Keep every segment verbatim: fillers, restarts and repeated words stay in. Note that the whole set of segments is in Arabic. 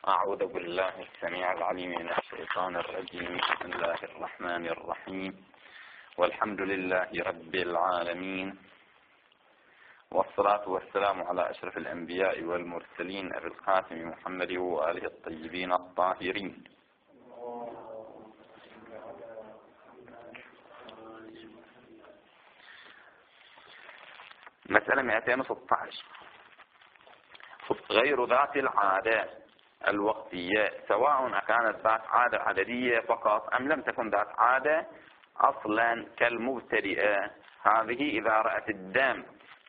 أعوذ بالله السميع العليم من الشيطان الرجيم. بسم الله الرحمن الرحيم، والحمد لله رب العالمين، والصلاة والسلام على أشرف الأنبياء والمرسلين أبي القاسم محمد وآله الطيبين الطاهرين. مسألة مئتين وستة عشر. غير ذات العادة الوقتية سواء أكانت ذات عادة عددية فقط أم لم تكن ذات عادة أصلا كالمبتدئة، هذه إذا رأت الدم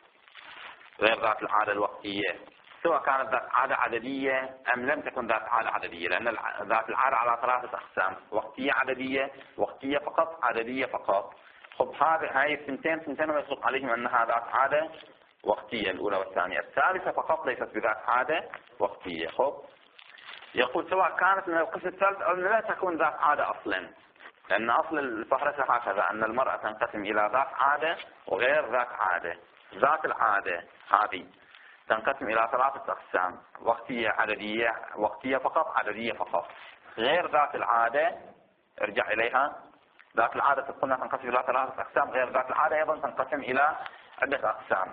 غير ذات العادة الوقتية، سواء كانت ذات عادة عددية أم لم تكن ذات عادة عددية، لأن ذات العادة على ثلاثة أقسام: وقتية عددية، وقتية فقط، عددية فقط. خب هذه هاي الثنتين ثنتين ويطلق عليهم أنها ذات عادة وقتية الأولى والثانية. الثالثة فقط ليست بذات عادة وقتية. خب يقول سواء كانت من القسم الثالث أو لا تكون ذات عادة أصلا، لأن أصل الفهرسة هكذا أن المرأة تنقسم إلى ذات عادة وغير ذات عادة. ذات العادة هذه تنقسم إلى ثلاثة أقسام: وقتية عددية، وقتية فقط، عددية فقط. غير ذات العادة ارجع إليها. ذات العادة قلنا تنقسم إلى ثلاثة أقسام، غير ذات العادة أيضا تنقسم إلى عدة أقسام: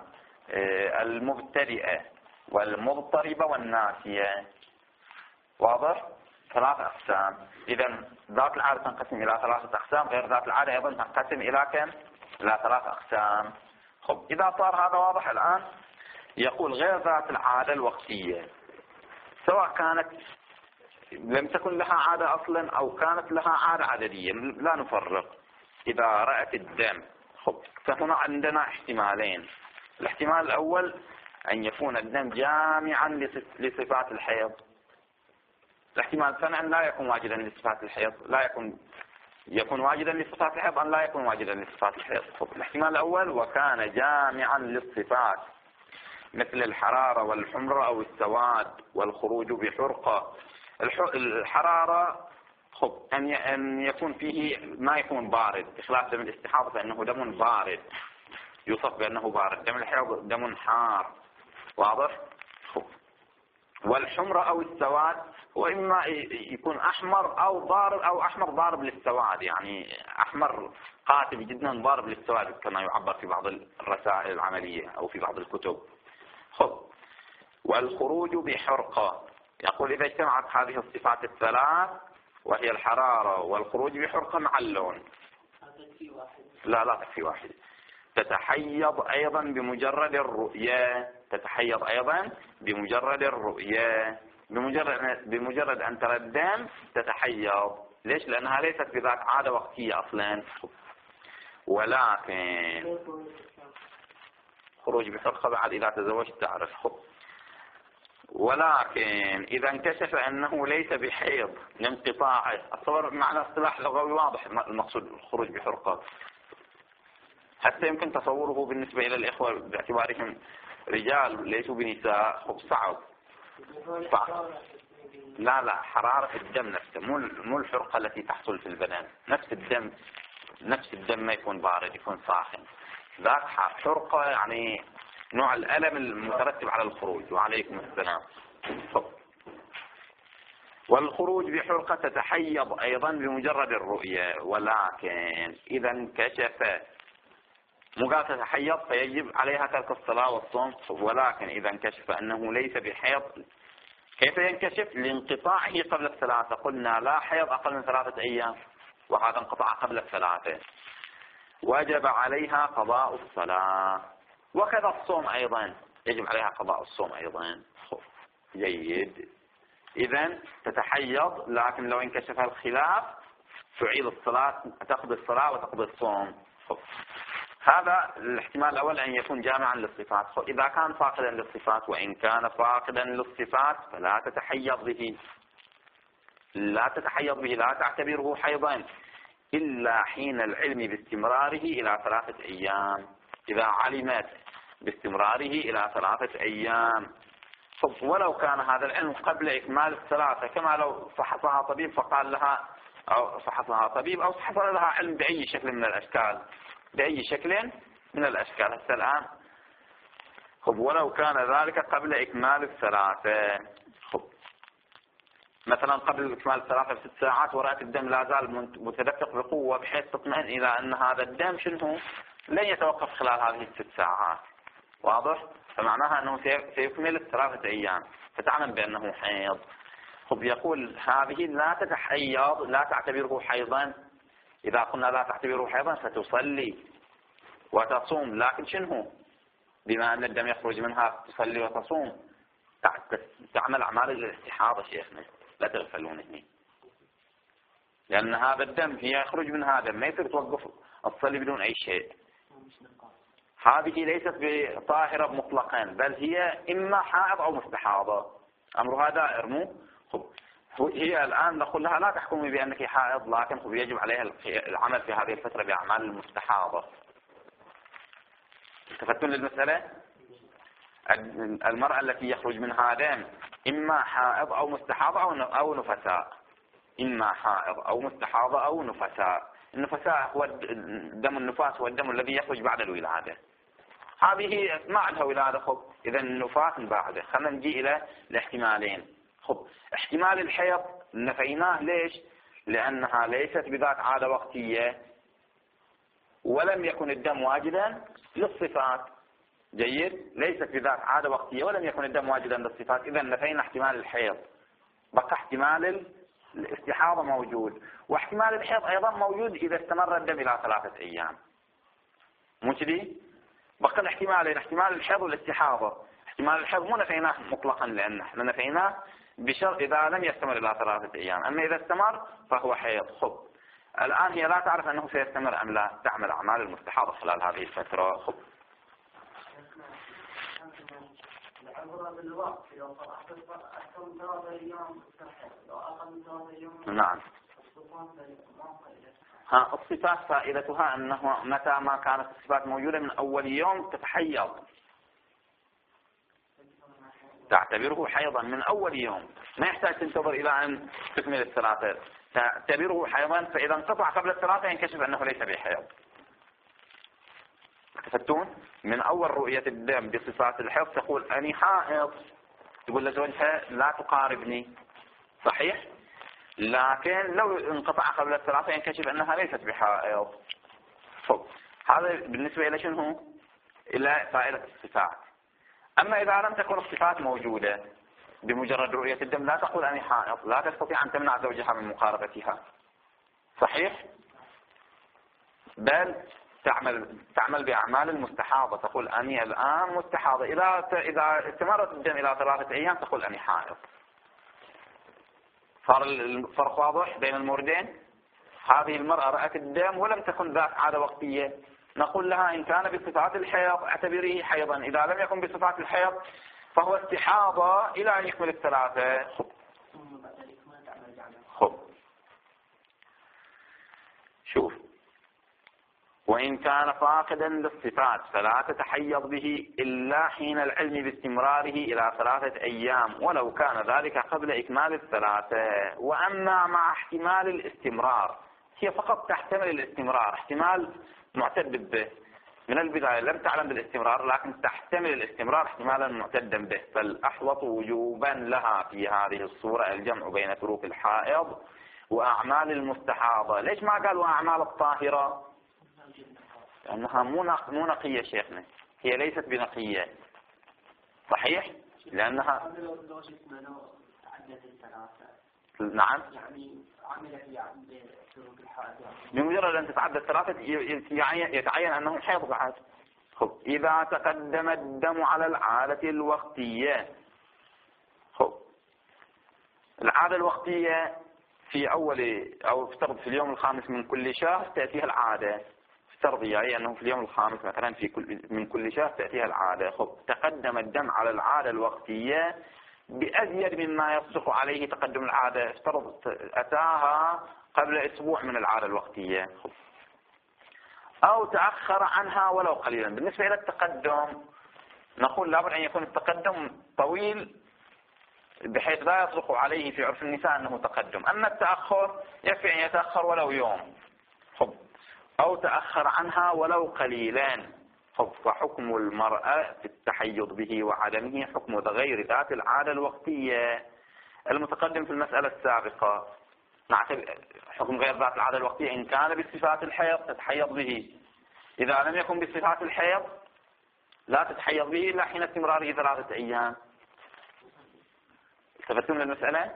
المبتدئة والمضطربة والناسية. واضح؟ ثلاثة أقسام. إذا ذات العادة تنقسم إلى ثلاثة أقسام، غير ذات العادة أيضا تنقسم إلى كم؟ إلى ثلاثة أقسام. خب إذا صار هذا واضح الآن، يقول غير ذات العادة الوقتية سواء كانت لم تكن لها عادة أصلا أو كانت لها عادة عددية، لا نفرق. إذا رأت الدم، خب فهنا عندنا احتمالين. الاحتمال الأول أن يكون الدم جامعا لصفات الحيض. الاحتمال الثاني أن لا يكون واجدا لصفات الحيض، لا يكون يكون واجدا لصفات الحيض أن لا يكون واجدا لصفات الحيض. خب الاحتمال الأول وكان جامعا للصفات مثل الحرارة والحمرة أو السواد والخروج بحرقة. الحرارة خب أن يكون فيه ما يكون بارد، بخلاف دم الاستحاضة فإنه دم بارد يوصف بأنه بارد. دم الحيض دم حار. واضح؟ خب والحمرة أو السواد وإما يكون أحمر أو ضارب أو أحمر ضارب للسواد، يعني أحمر قاتل جدا ضارب للسواد كما يعبر في بعض الرسائل العملية أو في بعض الكتب. خب والخروج بحرقة، يقول إذا اجتمعت هذه الصفات الثلاث وهي الحرارة والخروج بحرقة مع اللون، لا لا تكفي واحد، تتحيض أيضا بمجرد الرؤية. تتحيض أيضا بمجرد الرؤية، بمجرد بمجرد أن ترى الدم تتحيض. ليش؟ لأنها ليست بذات عادة وقتية أصلا. ولكن خروج بحرقة بعد إذا تزوجت تعرف. ولكن إذا انكشف أنه ليس بحيض لانقطاعه، أتصور معنى اصطلاح لغوي واضح المقصود الخروج بحرقة، حتى يمكن تصوره بالنسبة إلى الإخوة باعتبارهم رجال ليسوا بنساء صعب. لا لا حرارة الدم نفسه، مو مو الحرقة التي تحصل في البدن. نفس الدم نفس الدم ما يكون بارد، يكون ساخن. ذاك حرقة يعني نوع الألم المترتب على الخروج. وعليكم السلام. والخروج بحرقة تتحيض أيضا بمجرد الرؤية. ولكن إذا انكشف، مو قال تتحيض فيجب عليها ترك الصلاة والصوم. ولكن إذا انكشف أنه ليس بحيض، كيف ينكشف؟ لانقطاعه قبل الثلاثة. قلنا لا حيض أقل من ثلاثة أيام، وهذا انقطع قبل الثلاثة، وجب عليها قضاء الصلاة. وكذا الصوم أيضا يجب عليها قضاء الصوم أيضا. جيد. إذن تتحيض، لكن لو انكشف الخلاف تعيد الصلاة، تقضي الصلاة وتقضي الصوم. هذا الاحتمال الأول أن يكون جامعا للصفات. إذا كان فاقدا للصفات، وإن كان فاقدا للصفات فلا تتحيض به، لا تتحيض به، لا تعتبره حيضا إلا حين العلم باستمراره إلى ثلاثة أيام. إذا علمت باستمراره إلى ثلاثة أيام، ولو كان هذا العلم قبل إكمال الثلاثة، كما لو فحصها طبيب فقال لها، أو فحصها طبيب أو حصل لها علم بأي شكل من الأشكال، بأي شكل من الأشكال هسه الآن. ولو كان ذلك قبل إكمال الثلاثة. مثلا قبل إكمال الثلاثة بست ساعات ورأت الدم لا زال متدفق بقوة بحيث تطمئن إلى أن هذا الدم شنو لن يتوقف خلال هذه الست ساعات. واضح؟ فمعناها أنه سيكمل الثلاثة أيام فتعلم بأنه حيض. خب يقول هذه لا تتحيض، لا تعتبره حيضا. إذا قلنا لا تعتبره حيضا فتصلي وتصوم، لكن شنو بما أن الدم يخرج منها تصلي وتصوم تعمل أعمال الاستحاضة شيخنا، لا تغفلون هنا، لأن هذا الدم هي يخرج من هذا ما يصير توقف الصلي بدون أي شيء. هذه ليست بطاهرة مطلقا، بل هي إما حائض أو مستحاضة، أمرها دائر. مو هي الآن نقول لها لا تحكمي بأنك حائض، لكن يجب عليها العمل في هذه الفترة بأعمال المستحاضة. التفتون للمسألة؟ المرأة التي يخرج منها دم إما حائض أو مستحاضة أو نفساء، إما حائض أو مستحاضة أو نفساء. النفساء هو دم النفاس، هو الدم الذي يخرج بعد الولادة. هذه ما عندها ولادة. خب إذا النفاس بعده. خلينا نجي إلى الاحتمالين. خب احتمال الحيض نفيناه. ليش؟ لأنها ليست بذات عادة وقتية ولم يكن الدم واجدا للصفات. جيد، ليست بذات عادة وقتية ولم يكن الدم واجدا للصفات، إذا نفينا احتمال الحيض، بقى احتمال الاستحاضة موجود. واحتمال الحيض أيضا موجود إذا استمر الدم إلى ثلاثة أيام. مو كذي؟ بقى الاحتمالين، احتمال الحيض والاستحاضة. احتمال الحيض مو نفيناه مطلقا لأن احنا نفيناه بشرط إذا لم يستمر إلى ثلاثة أيام، أما إذا استمر فهو حيض. خب الآن هي لا تعرف أنه سيستمر أم لا، تعمل أعمال المستحاضة خلال هذه الفترة. خب نعم. ها الصفات فائدتها أنه متى ما كانت الصفات موجودة من أول يوم تتحيض، تعتبره حيضا من أول يوم، ما يحتاج تنتظر إلى أن تكمل الثلاثة، تعتبره حيضا. فإذا انقطع قبل الثلاثة ينكشف أنه ليس بحيض. تفتون من أول رؤية الدم بصفات الحيض تقول أني حائض، تقول لزوجها لا تقاربني، صحيح؟ لكن لو انقطع قبل الثلاثة ينكشف أنها ليست بحائض. هذا بالنسبة إلى شنو؟ إلى فائدة الصفات. أما إذا لم تكن الصفات موجودة بمجرد رؤية الدم لا تقول أني حائض، لا تستطيع أن تمنع زوجها من مقاربتها، صحيح؟ بل تعمل تعمل بأعمال المستحاضة، تقول أني الآن مستحاضة. إذا إذا استمرت الدم إلى ثلاثة أيام تقول أني حائض. صار الفرق واضح بين الموردين. هذه المرأة رأت الدم ولم تكن ذات عادة وقتية، نقول لها إن كان بصفات الحيض اعتبريه حيضا، إذا لم يكن بصفات الحيض فهو استحاضة إلى أن يكمل الثلاثة. خب خب شوف، وإن كان فاقدا للصفات فلا تتحيض به إلا حين العلم باستمراره إلى ثلاثة أيام ولو كان ذلك قبل إكمال الثلاثة. وأما مع احتمال الاستمرار، هي فقط تحتمل الاستمرار، احتمال معتد به من البداية، لم تعلم بالاستمرار لكن تحتمل الاستمرار احتمالا معتدا به، فالأحوط وجوبا لها في هذه الصورة الجمع بين تروك الحائض وأعمال المستحاضة. ليش ما قال وأعمال الطاهرة؟ لأنها مو نقية شيخنا، هي ليست بنقية، صحيح؟ لأنها نعم بمجرد أن تتعدى الثلاثة يتعين أنه حيض بعد. خب إذا تقدم الدم على العادة الوقتية، خب العادة الوقتية في أول أو افترض في اليوم الخامس من كل شهر تأتيها العادة، افترض يعني أنه في اليوم الخامس مثلا في كل من كل شهر تأتيها العادة. خب تقدم الدم على العادة الوقتية بأزيد مما يصدق عليه تقدم العادة، افترض أتاها قبل أسبوع من العادة الوقتية، خب. أو تأخر عنها ولو قليلا. بالنسبة إلى التقدم نقول لابد أن يكون التقدم طويل بحيث لا يصدق عليه في عرف النساء أنه تقدم، أما التأخر يكفي أن يتأخر ولو يوم، خب. أو تأخر عنها ولو قليلا، خب. وحكم المرأة في التحيض به وعدمه حكم غير ذات العادة الوقتية. المتقدم في المسألة السابقة نعتبر حكم غير ذات العادة الوقتية إن كان بصفات الحيض تتحيض به، إذا لم يكن بصفات الحيض لا تتحيض به إلا حين استمراره ثلاثة أيام. التفتون للمسألة؟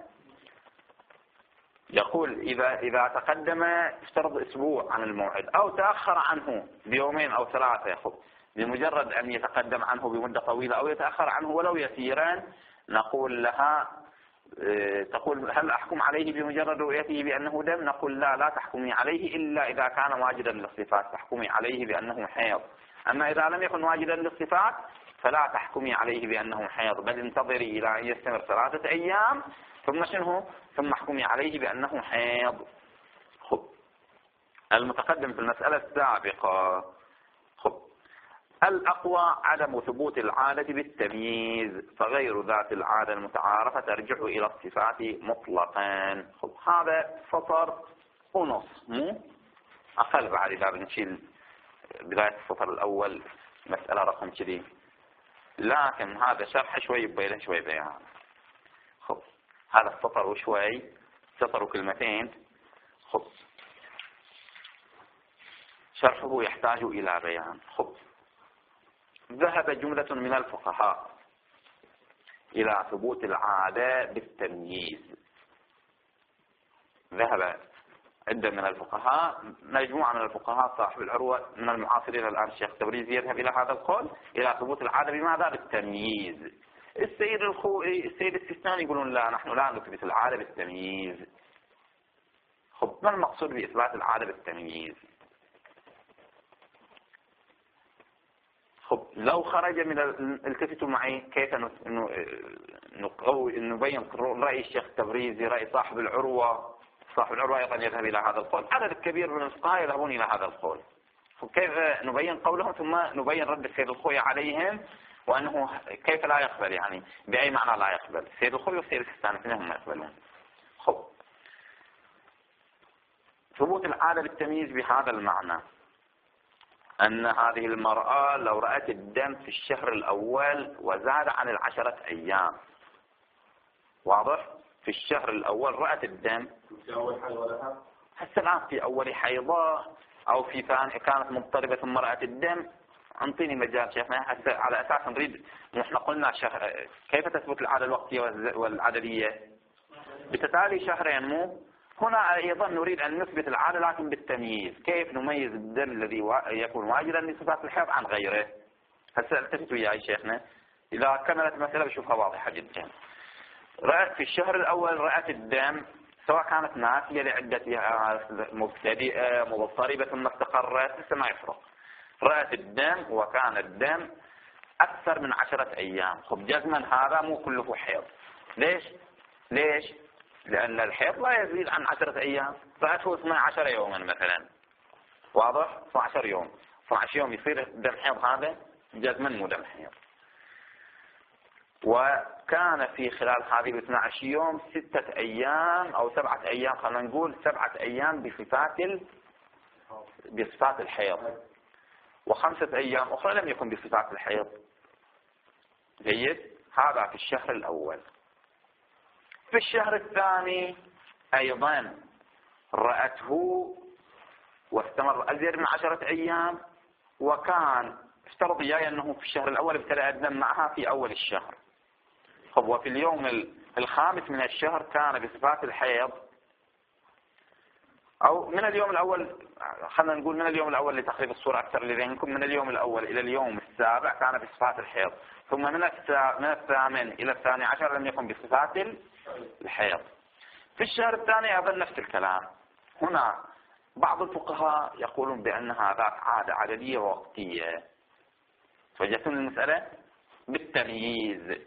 يقول إذا إذا تقدم افترض أسبوع عن الموعد أو تأخر عنه بيومين أو ثلاثة، يخب بمجرد أن يتقدم عنه بمدة طويلة أو يتأخر عنه ولو يسيرا، نقول لها تقول هل أحكم عليه بمجرد رؤيته بأنه دم؟ نقول لا، لا تحكمي عليه إلا إذا كان واجدا للصفات، تحكمي عليه بأنه حيض. أما إذا لم يكن واجدا للصفات فلا تحكمي عليه بأنه حيض، بل انتظري إلى أن يستمر ثلاثة أيام ثم شنو ثم احكمي عليه بأنه حيض. خب المتقدم في المسألة السابقة. خب الأقوى عدم ثبوت العادة بالتمييز، فغير ذات العادة المتعارفة ترجع إلى الصفات مطلقا. خب هذا سطر ونص، مو أقل بعد إذا بنشيل بداية السطر الأول مسألة رقم كذي، لكن هذا شرح شوي بيله شوي بيان. خب هذا السطر وشوي سطر وكلمتين، خب شرحه يحتاج إلى بيان. خب ذهب جملة من الفقهاء إلى ثبوت العادة بالتمييز. ذهب عدة من الفقهاء، مجموعة من الفقهاء صاحب العروة من المعاصرين الآن الشيخ تبريزي يذهب إلى هذا القول إلى ثبوت العادة بماذا؟ بالتمييز. السيد الخوئي السيد السيستاني يقولون لا، نحن لا نثبت العادة بالتمييز. خب ما المقصود بإثبات العادة بالتمييز؟ خب لو خرج من التفتوا معي كيف نبين رأي الشيخ تبريزي، رأي صاحب العروة، صاحب العروة أيضا يذهب إلى هذا القول، عدد كبير من الفقهاء يذهبون إلى هذا القول. كيف نبين قولهم ثم نبين رد السيد الخوئي عليهم، وأنه كيف لا يقبل، يعني بأي معنى لا يقبل السيد الخوئي والسيد السيستاني اثنين هم يقبلون. خب ثبوت العادة بالتمييز بهذا المعنى أن هذه المرأة لو رأت الدم في الشهر الأول وزاد عن العشرة أيام، واضح؟ في الشهر الأول رأت الدم، هسه الآن في أول حيضة أو في ثاني كانت مضطربة ثم رأت الدم، أعطيني مجال شيخنا هسه على أساس نريد. نحن قلنا شهر كيف تثبت العادة الوقتية والعددية؟ بتتالي شهرين، مو هنا أيضا نريد أن نثبت العادة لكن بالتمييز. كيف نميز الدم الذي يكون واجدا لصفات الحيض عن غيره؟ هسه التفتوا يا شيخنا، إذا كملت المسألة بشوفها واضحة جدا. رأت في الشهر الأول رأت الدم سواء كانت ناسية لعدتها مبتدئة مضطربة ثم استقرت، لسه ما يفرق. رأت الدم وكان الدم أكثر من عشرة أيام، خب جزما هذا مو كله حيض. ليش؟ ليش؟ لأن الحيض لا يزيد عن عشرة أيام، رأته اثني عشر يوما مثلا، واضح؟ اثني عشر يوم، اثني عشر يوم يصير دم حيض، هذا جزما مو دم حيض. وكان في خلال هذه الاثني عشر يوم ستة أيام أو سبعة أيام، خلينا نقول سبعة أيام بصفات ال... بصفات الحيض، وخمسة أيام أخرى لم يكن بصفات الحيض. جيد؟ هذا في الشهر الأول. في الشهر الثاني أيضا رأته واستمر أزيد من عشرة أيام، وكان افترض إياي أنه في الشهر الأول ابتدأ الدم معها في أول الشهر. طب وفي اليوم الخامس من الشهر كان بصفات الحيض، أو من اليوم الأول، خلينا نقول من اليوم الأول لتقريب الصورة أكثر لذهنكم، من اليوم الأول إلى اليوم السابع كان بصفات الحيض، ثم من من الثامن إلى الثاني عشر لم يكن بصفات الحيض. في الشهر الثاني أيضا نفس الكلام. هنا بعض الفقهاء يقولون بأنها ذات عادة عددية ووقتية، فجأتهم المسألة بالتمييز.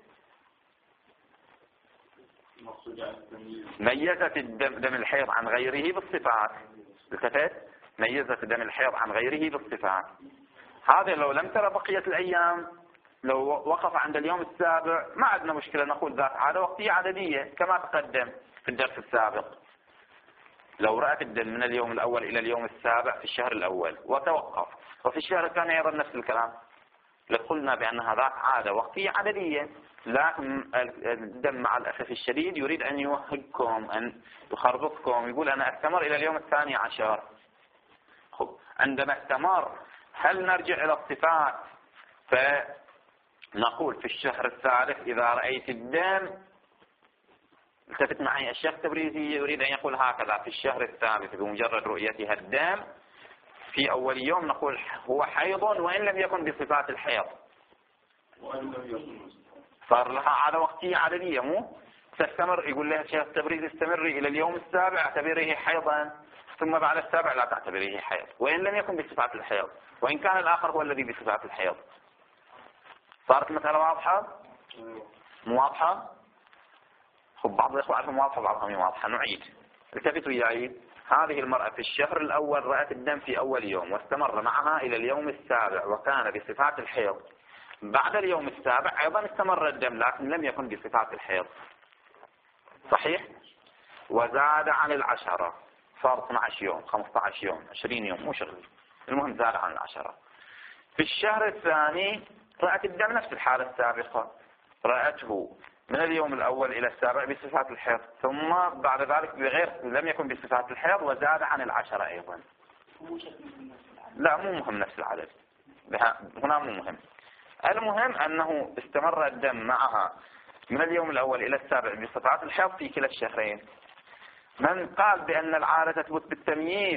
ميزت الدم دم الحيض عن غيره بالصفات، التفت ميزت دم الحيض عن غيره بالصفات. هذا لو لم ترى بقية الأيام، لو وقف عند اليوم السابع ما عندنا مشكلة، نقول ذات عادة وقتية عددية كما تقدم في الدرس السابق. لو رأت الدم من اليوم الأول إلى اليوم السابع في الشهر الأول وتوقف، وفي الشهر الثاني أيضا نفس الكلام، لقلنا بأنها ذات عادة وقتية عددية لكن الدم مع الأسف الشديد يريد أن يوهقكم، أن يخربطكم، يقول أنا أستمر إلى اليوم الثاني عشر. خب عندما استمر هل نرجع إلى الصفات فنقول في الشهر الثالث إذا رأيت الدم، التفت معي، الشيخ التبريزي يريد أن يقول هكذا في الشهر الثالث بمجرد رؤيتها الدم في أول يوم نقول هو حيض وإن لم يكن بصفات الحيض، صار لها عادة وقتية عددية، مو تستمر. يقول لها الشيخ التبريزي استمري إلى اليوم السابع اعتبريه حيضا، ثم بعد السابع لا تعتبريه حيض وإن لم يكن بصفات الحيض، وإن كان الآخر هو الذي بصفات الحيض. صارت المسألة واضحة؟ مو واضحة؟ خب بعض الإخوة عارفهم واضحة بعضهم مو واضحة. نعيد، التفتوا وياي. هذه المرأة في الشهر الأول رأت الدم في أول يوم واستمر معها إلى اليوم السابع وكان بصفات الحيض. بعد اليوم السابع أيضا استمر الدم لكن لم يكن بصفات الحيض، صحيح؟ وزاد عن العشرة، صار اثني عشر يوم، خمسة عشر يوم، عشرين يوم، مو شغل، المهم زاد عن العشرة. في الشهر الثاني رأت الدم نفس الحالة السابقة، رأته من اليوم الأول إلى السابع بصفات الحيض، ثم بعد ذلك بغير لم يكن بصفات الحيض وزاد عن العشرة أيضا. لا مو مهم نفس العدد هنا، مو مهم. المهم أنه استمر الدم معها من اليوم الأول إلى السابع بصفات الحيض في كلا الشهرين. من قال بأن العادة تثبت بالتمييز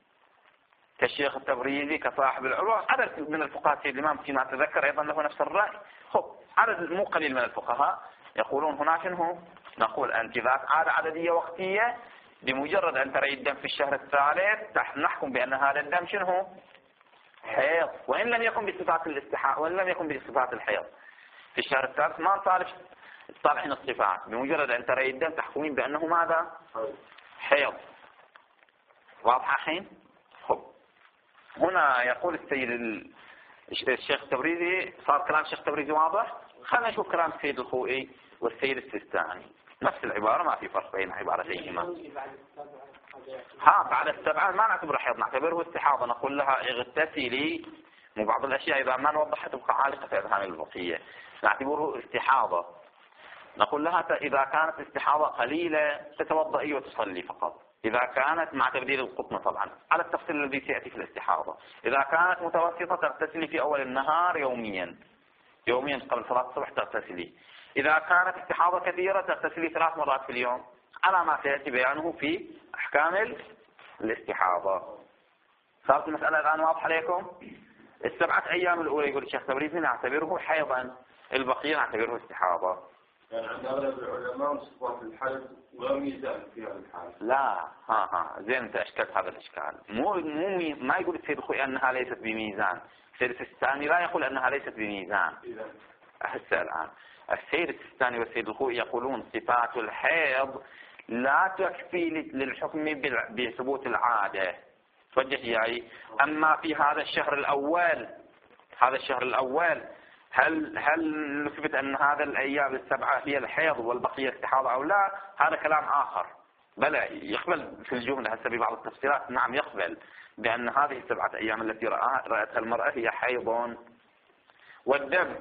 كالشيخ التبريزي كصاحب العروة، عدد من الفقهاء سيد الإمام فيما أتذكر أيضا له نفس الرأي. خب عدد مو قليل من الفقهاء يقولون هنا شنو؟ نقول أنت ذات عادة عددية وقتية، بمجرد أن ترى الدم في الشهر الثالث نحكم بأن هذا الدم شنو؟ حيض، وإن لم يكن بصفات الاستحاء وإن لم يكن بصفات الحيض. في الشهر الثالث ما نصالح صالحين الصفات، بمجرد أن ترى الدم تحكمين بأنه ماذا؟ حيض. واضح الحين؟ خب هنا يقول السيد الشيخ التبريزي، صار كلام الشيخ التبريزي واضح؟ خلينا نشوف كلام السيد الخوئي والسيد السيستاني، نفس العبارة ما في فرق بين عبارتيهما. ها بعد السبعة ما نعتبره حيض، نعتبره استحاضة، نقول لها اغتسلي. مو بعض الأشياء إذا ما نوضحها تبقى عالقة في أذهان البقية، نعتبره استحاضة. نقول لها إذا كانت استحاضة قليلة تتوضئي وتصلي فقط، إذا كانت مع تبديل القطن طبعا على التفصيل الذي سيأتي في الاستحاضة. إذا كانت متوسطة تغتسلي في أول النهار يوميا، يوميا قبل صلاة الصبح تغتسلي. إذا كانت استحاضة كثيرة تغتسلي ثلاث مرات في اليوم، على ما سيأتي بيانه في أحكام الاستحاضة. صارت المسألة الآن واضحة عليكم؟ السبعة أيام الأولى يقول الشيخ تبريزي نعتبره حيضا، البقية نعتبره استحاضة. يعني عند أغلب العلماء صفات الحيض ولا ميزان في هذا الحال. لا ها ها زين أنت أشكلت هذا الإشكال. مو مو ما يقول السيد الخوئي أنها ليست بميزان، السيد السيستاني لا يقول أنها ليست بميزان. أحس الآن السيد السيستاني والسيد الخوئي يقولون صفات الحيض لا تكفي للحكم بثبوت العادة. توجه يعني أما في هذا الشهر الأول، هذا الشهر الأول هل هل نثبت أن هذا الأيام السبعة هي الحيض والبقية استحاضة أو لا؟ هذا كلام آخر. بلى يقبل في الجملة هسه ببعض التفسيرات، نعم يقبل بأن هذه السبعة أيام التي رأتها المرأة هي حيض، والدم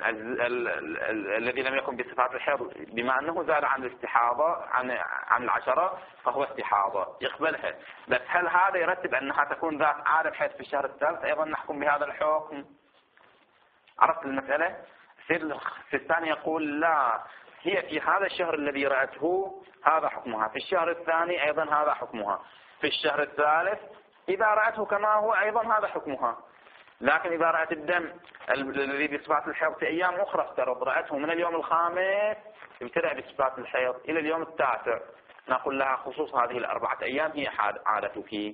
الذي لم يكن بصفات الحيض بما أنه زاد عن الاستحاضة عن عن العشرة فهو استحاضة، يقبلها. بس هل هذا يرتب أنها تكون ذات عادة بحيث في الشهر الثالث أيضا نحكم بهذا الحكم؟ عرفت المسألة؟ السيد الثاني يقول لا، هي في هذا الشهر الذي رأته هذا حكمها، في الشهر الثاني أيضا هذا حكمها، في الشهر الثالث إذا رأته كما هو أيضا هذا حكمها. لكن إذا رأت الدم الذي بصفات الحيض في أيام أخرى افترض رأته من اليوم الخامس ابتدأ بصفات الحيض إلى اليوم التاسع، نقول لها خصوص هذه الأربعة أيام هي عادتك.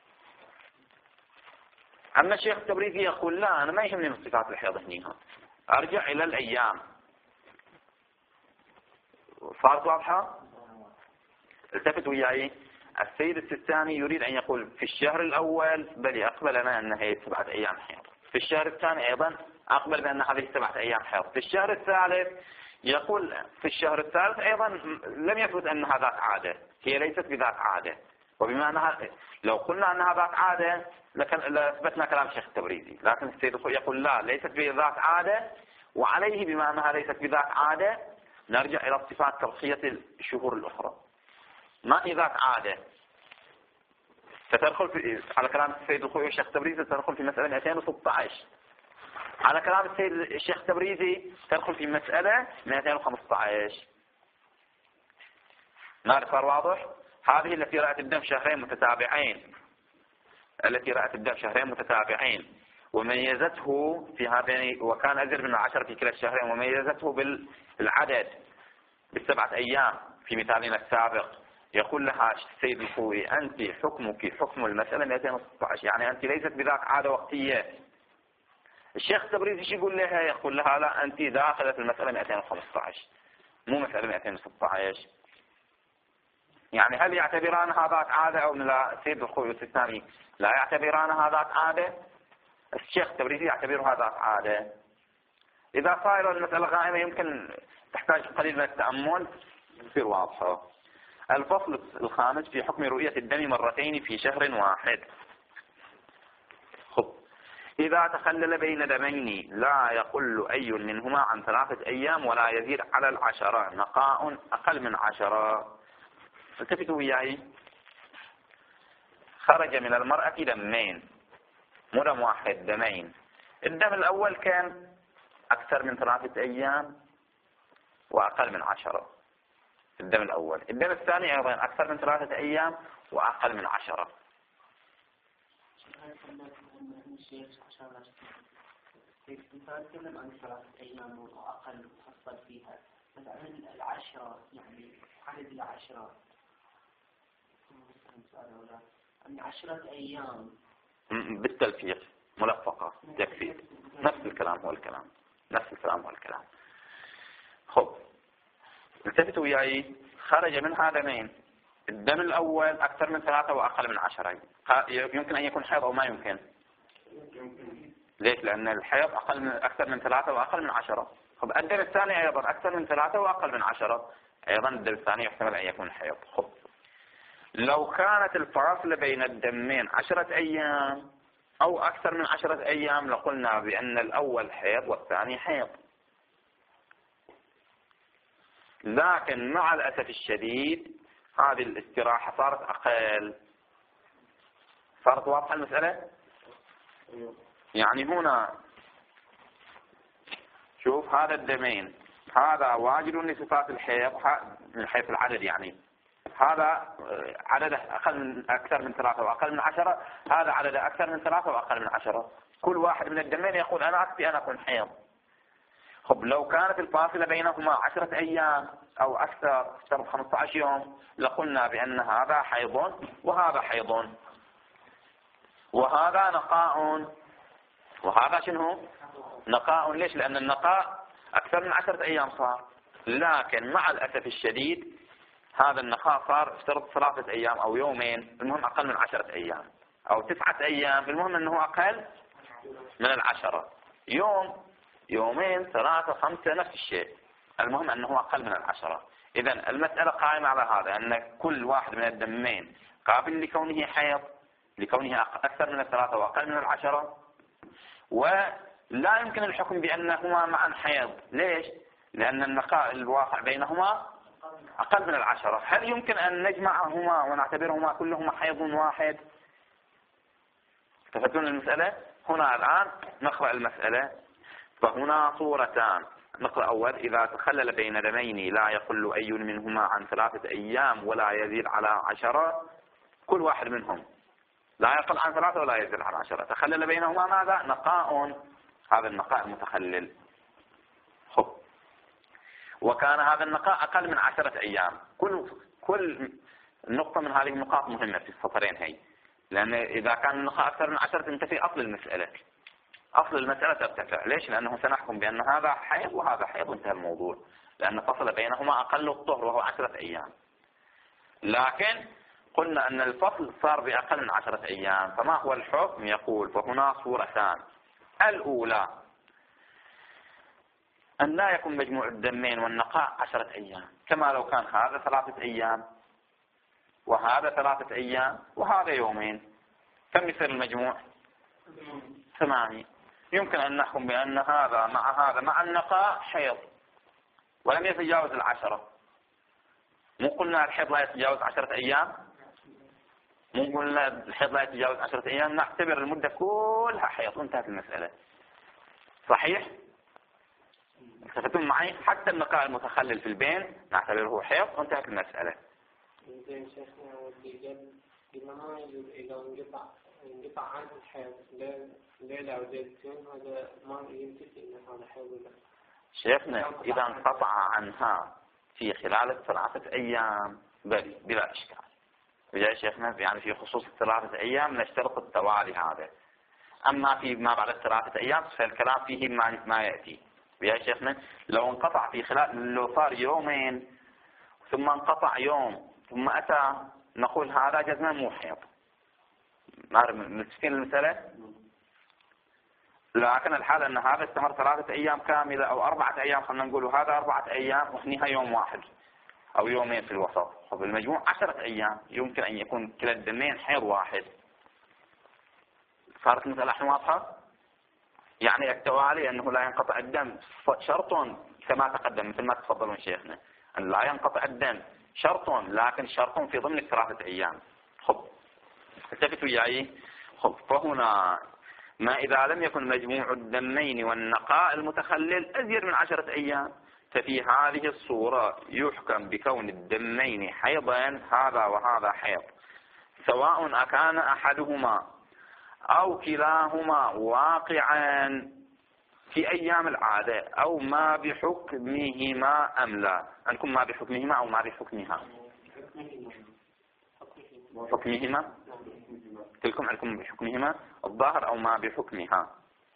أما الشيخ التبريزي يقول لا، أنا ما يهمني من صفات الحيض هنيها، أرجع إلى الأيام. صارت واضحة؟ التفت وياي. السيد السيستاني يريد أن يقول في الشهر الأول بل أقبل أنا أن هي سبعة أيام حيض، في الشهر الثاني أيضا أقبل بأن هذه سبعة أيام حيض، في الشهر الثالث يقول في الشهر الثالث أيضا لم يثبت أنها ذات عادة، هي ليست بذات عادة. وبما أنها لو قلنا أنها ذات عادة لأثبتنا كلام الشيخ التبريزي، لكن السيد الخوئي يقول لا، ليست بذات عادة، وعليه بما أنها ليست بذات عادة نرجع إلى الصفات كبقية الشهور الأخرى. ما إذا عادة ستدخل في على كلام السيد الخوئي والشيخ تبريزي تدخل في مسألة مئتين وستة عشر. على كلام السيد الشيخ تبريزي تدخل في مسألة مئتين وخمسة عشر. ما صار واضح؟ هذه التي رأت الدم شهرين متتابعين التي رأت الدم شهرين متتابعين وميزته في هذين وكان أزيد من العشرة في كلا الشهرين وميزته بالعدد بالسبعة أيام في مثالنا السابق. يقول لها السيد الخوئي أنت حكمك حكم المسألة مئتين وستة عشر، يعني أنت ليست بذاك عادة وقتية. الشيخ تبريزي يقول لها يقول لها لا أنت داخلة في المسألة مئتين وخمسة عشر مو مسألة مئتين وستة عشر. يعني هل يعتبران هذاك عادة أو لا؟ السيد الخوئي الثاني لا يعتبران هذاك عادة، الشيخ تبريزي يعتبر هذاك عادة. إذا صار المسألة غائمة يمكن تحتاج قليل من التأمل تصير واضحة. الفصل الخامس في حكم رؤية الدم مرتين في شهر واحد. خب إذا تخلل بين دمين لا يقل أي منهما عن ثلاثة أيام ولا يزيد على العشرة نقاء أقل من عشرة. التفتوا وياي. خرج من المرأة دمين مو دم واحد دمين. الدم الأول كان أكثر من ثلاثة أيام وأقل من عشرة. الدم الأول. الدم الثاني أيضا أكثر من ثلاثة أيام وأقل من عشرة. نتكلم عن ثلاثة أيام وأقل مفصل فيها، مثلا العشرة يعني عدد العشرة يعني عشرة أيام بالتلفيق ملفقة تكفي. نفس الكلام هو الكلام نفس الكلام هو الكلام. خب التفتوا وياي. خرج من هذا دمين. الدم الأول أكثر من ثلاثة وأقل من عشرة. يمكن أن يكون حيض أو ما يمكن؟ ليش؟ لأن الحيض أقل من أكثر من ثلاثة وأقل من عشرة. خب الدم الثاني أيضا أكثر من ثلاثة وأقل من عشرة، أيضا الدم الثاني يحتمل أن يكون حيض. خب لو كانت الفاصلة بين الدمين عشرة أيام أو أكثر من عشرة أيام لقلنا بأن الأول حيض والثاني حيض. لكن مع الأسف الشديد هذه الاستراحة صارت أقل. صارت واضحة المسألة؟ يعني هنا شوف هذا الدمين هذا واجد لصفات الحيض من حيث العدد، يعني هذا عدده أقل من أكثر من ثلاثة وأقل من عشرة، هذا عدده أكثر من ثلاثة وأقل من عشرة. كل واحد من الدمين يقول أنا أكفي أنا أكون حيض. خب لو كانت الفاصلة بينهما عشرة أيام أو أكثر افترض خمسة عشر يوم لقلنا بأن هذا حيض وهذا حيض وهذا نقاء وهذا شنو نقاء. ليش؟ لأن النقاء أكثر من عشرة أيام صار. لكن مع الأسف الشديد هذا النقاء صار افترض ثلاثة أيام أو يومين، المهم أقل من عشرة أيام أو تسعة أيام، المهم أنه أقل من العشرة. يوم يومين ثلاثة خمسة نفس الشيء، المهم أنه أقل من العشرة. إذن المسألة قائمة على هذا أن كل واحد من الدمين قابل لكونه حيض لكونه أكثر من الثلاثة وأقل من العشرة، ولا يمكن الحكم بأنهما معا حيض. ليش؟ لأن النقاء الواقع بينهما أقل من العشرة. هل يمكن أن نجمعهما ونعتبرهما كلهما حيض واحد؟ تفتون المسألة؟ هنا الآن نقرأ المسألة. فهنا صورتان. نقرأ أول. إذا تخلل بين دمين لا يقل أي منهما عن ثلاثة أيام ولا يزيد على عشرة، كل واحد منهم لا يقل عن ثلاثة ولا يزيد عن عشرة، تخلل بينهما ماذا؟ نقاء. هذا النقاء المتخلل. خب وكان هذا النقاء أقل من عشرة أيام. كل كل نقطة من هذه النقاط مهمة في السطرين هي، لأن إذا كان النقاء أكثر من عشرة تنتفي أصل المسألة. أصل المسألة ترتفع. ليش؟ لأنه سنحكم بأن هذا حيض وهذا حيض انتهى الموضوع، لأن فصل بينهما أقل الطهر وهو عشرة أيام. لكن قلنا أن الفصل صار بأقل من عشرة أيام. فما هو الحكم؟ يقول فهنا صورتان. الأولى أن لا يكون مجموع الدمين والنقاء عشرة أيام، كما لو كان هذا ثلاثة أيام وهذا ثلاثة أيام وهذا يومين. كم يصير المجموع؟ ثمانية. يمكن أن نحكم بأن هذا مع هذا مع النقاء حيض، ولم يتجاوز العشرة، مو قلنا الحيض لا يتجاوز عشرة أيام، مو قلنا الحيض لا يتجاوز عشرة أيام، نعتبر المدة كلها حيض وانتهت المسألة. صحيح؟ التفتون معي؟ حتى النقاء المتخلل في البين نعتبره حيض وانتهت المسألة. زين شيخنا ودي قبل ما يجوز إذا انقطع انقطع عن الحيض ليلة أو ليلتين هذا ما ينتفي إن هذا حيض ولا؟ شيخنا إذا انقطع عنها في خلال الثلاثة أيام بل بلا إشكال. وجاء شيخنا يعني في خصوص الثلاثة أيام نشترط التوالي هذا. أما في ما بعد الثلاثة أيام فالكلام فيه ما ما يأتي. وجاء شيخنا لو انقطع في خلال لو صار يومين ثم انقطع يوم ثم أتى نقول هذا جزما مو حيض. متفقين المسألة؟ لكن الحال أن هذا استمر ثلاثة أيام كاملة أو أربعة أيام، خلنا نقول هذا أربعة أيام وحنيها يوم واحد أو يومين في الوسط، بالمجموع عشرة أيام يمكن أن يكون كلا الدمين حيض واحد. صارت المسألة الحين واضحة؟ يعني التوالي أنه لا ينقطع الدم شرط كما تقدم مثل ما تفضلون شيخنا، أن لا ينقطع الدم شرط، لكن شرط في ضمن الثلاثة أيام. خب التفتوا وياي. خب فهنا ما إذا لم يكن مجموع الدمين والنقاء المتخلل أزيد من عشرة أيام، ففي هذه الصورة يحكم بكون الدمين حيضا، هذا وهذا حيض، سواء أكان أحدهما أو كلاهما واقعا في أيام العادة أو ما بحكمهما أم لا. عندكم ما بحكمهما أو ما بحكمها؟ حكمهما. تلكم عندكم بحكمهما الظاهر أو ما بحكمها،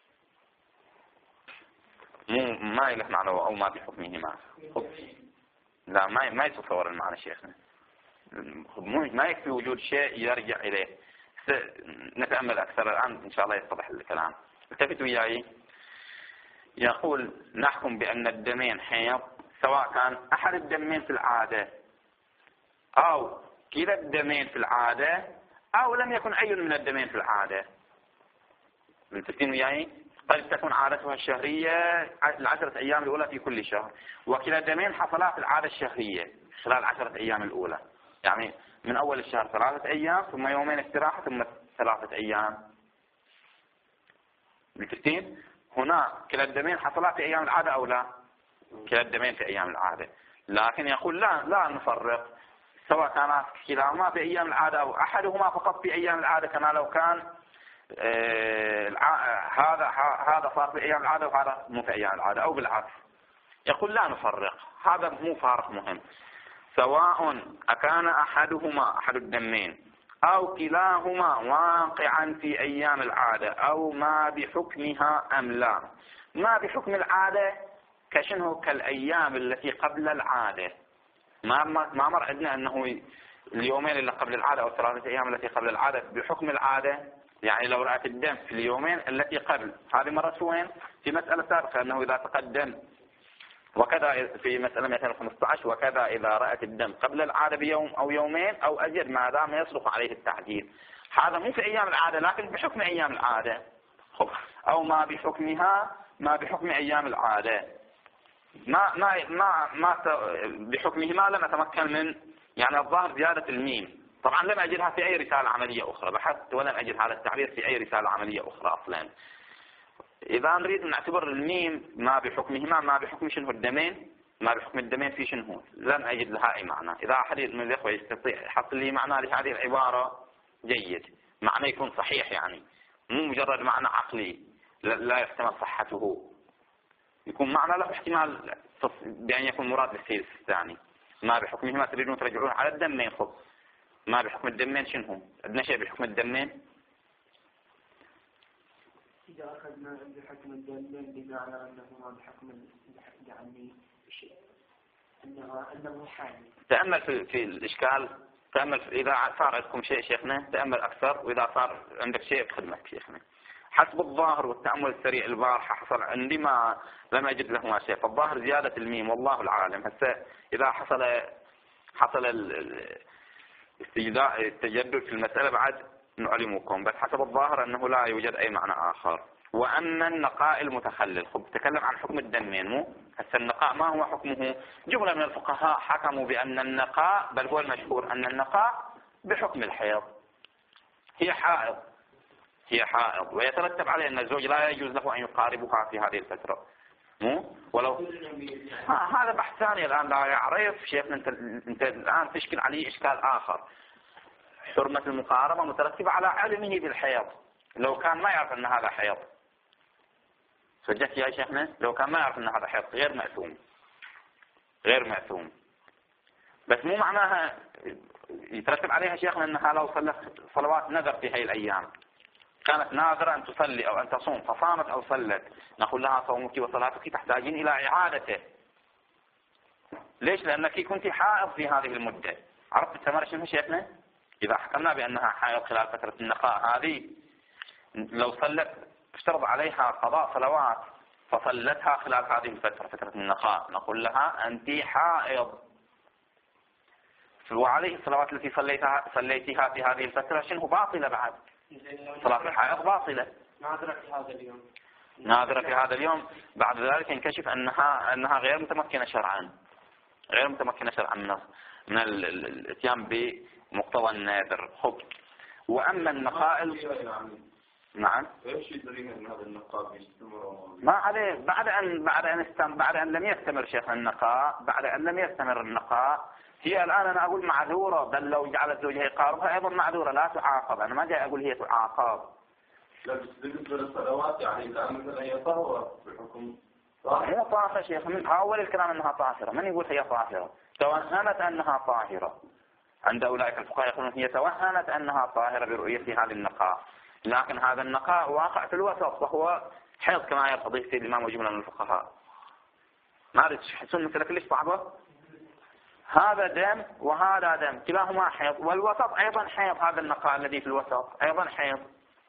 مو ما يله معنى أو ما بحكمهما. لا ما ما يتصور المعنى شيخنا، ما يكفي وجود شيء يرجع إليه. نتأمل أكثر الآن إن شاء الله يتضح الكلام. التفتوا وياي. يقول نحكم بأن الدمين حيض سواء كان أحد الدمين في العادة أو كلا الدمين في العادة أو لم يكن أي من الدمين في العادة. متفقين وياي؟ قد تكون عادتها الشهرية العشرة أيام الأولى في كل شهر، وكلا الدمين حصلا في العادة الشهرية خلال العشرة أيام الأولى، يعني من أول الشهر ثلاثة أيام ثم يومين استراحة ثم ثلاثة أيام. متفقين؟ هنا كلا الدمين حصلا في أيام العادة أو لا؟ كلا الدمين في أيام العادة، لكن يقول لا لا نفرق سواء كان كلاهما في أيام العادة أو أحدهما فقط في أيام العادة، كما لو كان آه هذا هذا صار في أيام العادة وهذا مو في أيام العادة أو بالعكس. يقول لا نفرق، هذا مو فارق مهم، سواء أكان أحدهما أحد الدمين أو كلاهما واقعا في أيام العادة أو ما بحكمها أم لا. ما بحكم العادة كشنه كالأيام التي قبل العادة، ما ما مر عندنا أنه اليومين اللي قبل العادة أو ثلاثة أيام التي قبل العادة بحكم العادة، يعني لو رأت الدم في اليومين التي قبل، هذه مرت وين؟ في مسألة سابقة أنه إذا تقدم، وكذا في مسألة مئتين وخمسة عشر وكذا إذا رأت الدم قبل العادة بيوم أو يومين أو أزيد ما دام يصلح عليه التعديل. هذا مو في أيام العادة لكن بحكم أيام العادة، أو ما بحكمها ما بحكم أيام العادة. ما ما ما ما بحكمهما لم أتمكن من يعني الظاهر زيادة الميم، طبعا لم أجدها في أي رسالة عملية أخرى، بحثت ولم أجد هذا التعبير في أي رسالة عملية أخرى أصلا. إذا نريد نعتبر الميم ما بحكمهما ما بحكم شنو الدمين، ما بحكم الدمين في شنو، لم أجد لها أي معنى. إذا أحد من الإخوة يستطيع يحط لي معنى لهذه العبارة جيد، معنى يكون صحيح، يعني مو مجرد معنى عقلي لا يحتمل صحته، يكون معنى له احتمال بأن يكون مراد للسيد الثاني. ما بحكمهما تريدون ترجعون على الدمين، خب ما بحكم الدمين شنو؟ عندنا شيء بحكم الدمين؟ إذا أخذنا بحكم الدمين بمعنى أنه ما بحكم يعني شيء أنه أنه حال. تأمل في في الإشكال، تأمل في إذا صار عندكم شيء شيخنا تأمل أكثر، وإذا صار عندك شيء بخدمك شيخنا. حسب الظاهر والتأمل السريع البارحة حصل عندي ما لم أجد له ما شيء، فالظاهر زيادة الميم والله العالم. هسه إذا حصل حصل التجدد في المسألة بعد نعلمكم، بس حسب الظاهر أنه لا يوجد أي معنى آخر. وأما النقاء المتخلل. خب تكلم عن حكم الدمين مو هسه النقاء ما هو حكمه؟ جملة من الفقهاء حكموا بأن النقاء، بل هو المشهور أن النقاء بحكم الحيض. هي حائض هي حائض ويترتب عليه أن الزوج لا يجوز له أن يقاربها في هذه الفترة مو ولو هذا بحث ثاني الآن لا يعرف شيخنا. أنت, انت الآن تشكل عليه إشكال آخر. حرمة المقاربة مترتبة على علمه بالحيض. لو كان ما يعرف أن هذا حيض سجلت يا شيخنا، لو كان ما يعرف أن هذا حيض غير مأثوم غير مأثوم بس مو معناها يترتب عليها شيخنا أنها لو صلت صلوات نذر في هاي الأيام، كانت ناذرة أن تصلي أو أن تصوم فصامت أو صلت، نقول لها صومك وصلاتك تحتاجين إلى إعادته. ليش؟ لأنك كنت حائض في هذه المدة. عرفت الثمرة شنو شيخنا؟ إذا حكمنا بأنها حائض خلال فترة النقاء هذه، لو صلت افترض عليها قضاء صلوات فصلتها خلال هذه الفترة فترة النقاء، نقول لها أنت حائض، وعليه الصلوات التي صليتها صليتها في هذه الفترة شنو باطلة بعد. صلاة الحائض باطلة. ناظرة في هذا اليوم ناظرة في هذا اليوم بعد ذلك ينكشف أنها أنها غير متمكنة شرعا غير متمكنة شرعا من من الاتيان بمقتضى النادر. خب وأما النقاء نعم ما عليه بعد أن بعد أن استم بعد أن لم يستمر شيخ النقاء بعد أن لم يستمر النقاء هي الآن أنا أقول معذورة، بل لو جعلت زوجها يقاربها أيضا معذورة لا تعاقب. أنا ما جاي أقول هي تعاقب. لا بس بالنسبة للصلوات يعني إذا مثلا هي طاهرة بحكم هي طاهرة شيخ. من أول الكلام أنها طاهرة، من يقول هي طاهرة؟ توهمت أنها طاهرة. عند أولئك الفقهاء يقولون هي توهمت أنها طاهرة برؤية هذا النقاء، لكن هذا النقاء واقع في الوسط وهو حيض كما يرتضيه السيد الإمام وجملة من الفقهاء. ما أدري تحسون مثل كلش صعبة. هذا دم وهذا دم كلاهما حيض، والوسط أيضا حيض. هذا النقاء الذي في الوسط أيضا حيض.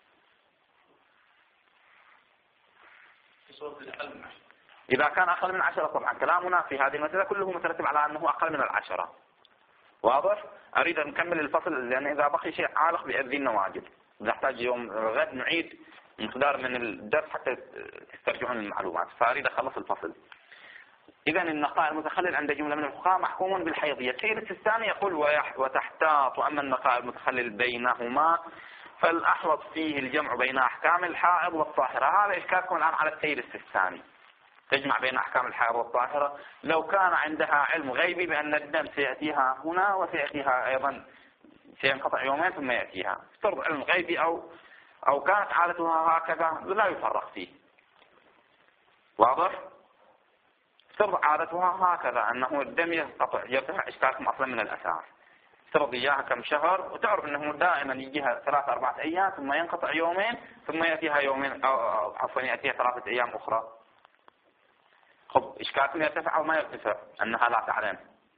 إذا كان أقل من عشرة طبعا كلامنا في هذه المسألة كله مترتب على أنه أقل من العشرة. واضح؟ أريد أن نكمل الفصل لأن إذا بقي شيء عالق بيأذينا واجد. نحتاج يوم غد نعيد مقدار من الدرس حتى تسترجعون المعلومات، فأريد أخلص الفصل. إذا النقاء المتخلل عند جملة من الفقهاء محكوم بالحيضية. الثالث الثاني يقول وتحتاط. وأما النقاء المتخلل بينهما فالأحوط فيه الجمع بين أحكام الحائض والطاهرة. هذا إشكالكم الآن على الثالث الثاني، تجمع بين أحكام الحائض والطاهرة. لو كان عندها علم غيبي بأن الدم سيأتيها هنا وسيأتيها أيضا سينقطع يومين ثم يأتيها، افترض علم غيبي أو أو كانت حالتها هكذا لا يفرق فيه. واضح؟ افترض عادتها هكذا أنه الدم ينقطع يرتفع إشكالكم أصلا من الأساس. افترض إياها كم شهر وتعرف أنه دائما يجيها ثلاثة أربعة أيام ثم ينقطع يومين ثم يأتيها يومين أو عفوا يأتيها ثلاثة أيام أخرى. خب إشكالكم يرتفع أو ما يرتفع؟ أنها لا تعلم.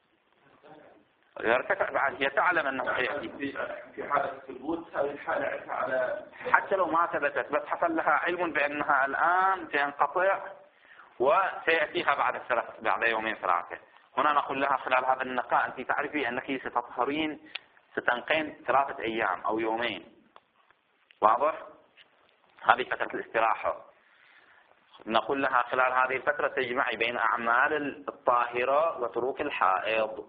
يرتفع بعد. هي تعلم أنه سيأتي في حالة ثبوت هذه الحالة على حتى لو ما ثبتت بس حصل لها علم بأنها الآن سينقطع وسيأتيها بعد الثلاث بعد يومين ثلاثة. هنا نقول لها خلال هذا النقاء أنت تعرفي أنك ستطهرين ستنقين ثلاثة أيام أو يومين. واضح؟ هذه فترة الاستراحة. نقول لها خلال هذه الفترة تجمعي بين أعمال الطاهرة وتروك الحائض.